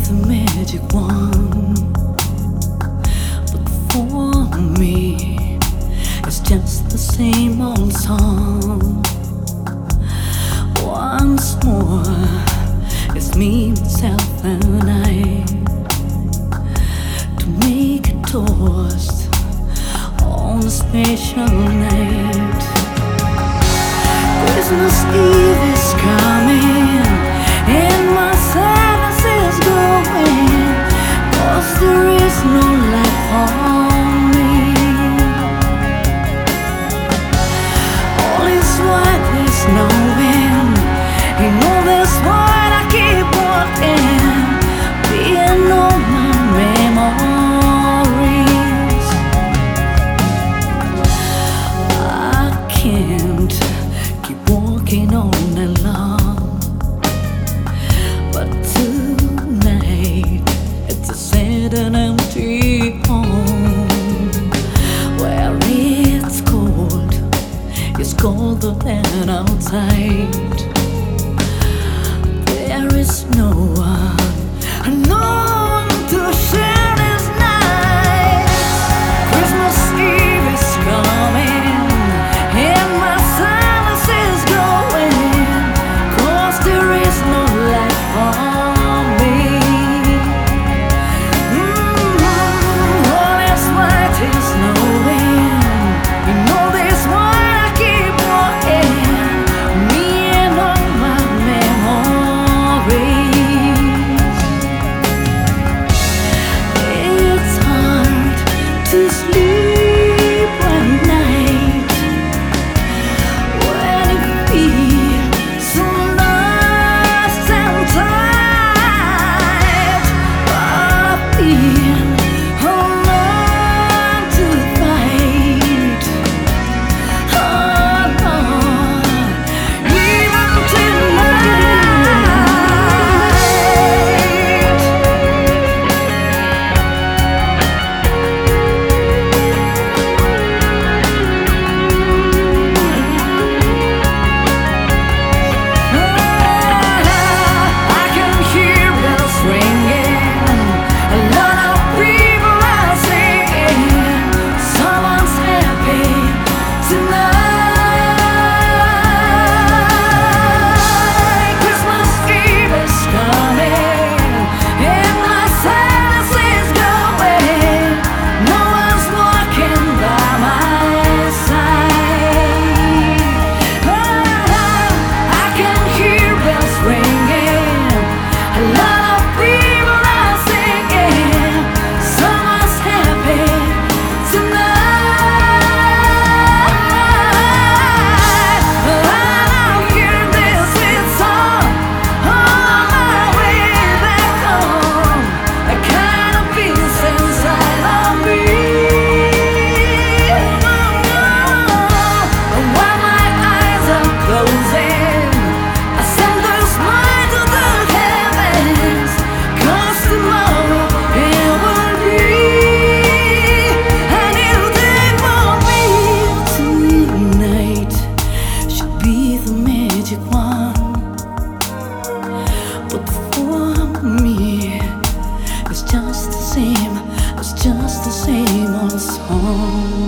the magic one, but for me, it's just the same old song. Once more, it's me, myself, and I to make a toast on a special night. Christmas Eve is coming, and my sadness is going, 'cause there is no light for me. All is white, there's no wind. You know that's why I keep walking, being all my memories. I can't keep walking on and long, but tonight it's a sad and empty home where it's colder than outside. There is no one to share this night. Christmas Eve is coming, and my silence is going, 'cause there is no light for me. All is white is snowing. You know this why I keep walking, me and all my memories. It's hard to sleep at night when you feel so lost and tired. I feel alone to fight. Oh, even tonight. I can hear bells ringing, a lot of people are singing. Someone's happy tonight. Christmas Eve is coming, and my sadness is going. No one's walking by my side. I can hear bells ringing, a lot of people are singing. Someone's happy tonight. I hear this sweet song on my way back home, a kind of peace inside of me. While my eyes are closing, I send a smile to the heavens, 'cause tomorrow it will be a new day for me. Tonight should be the magic one, but for me, it's just the same old song.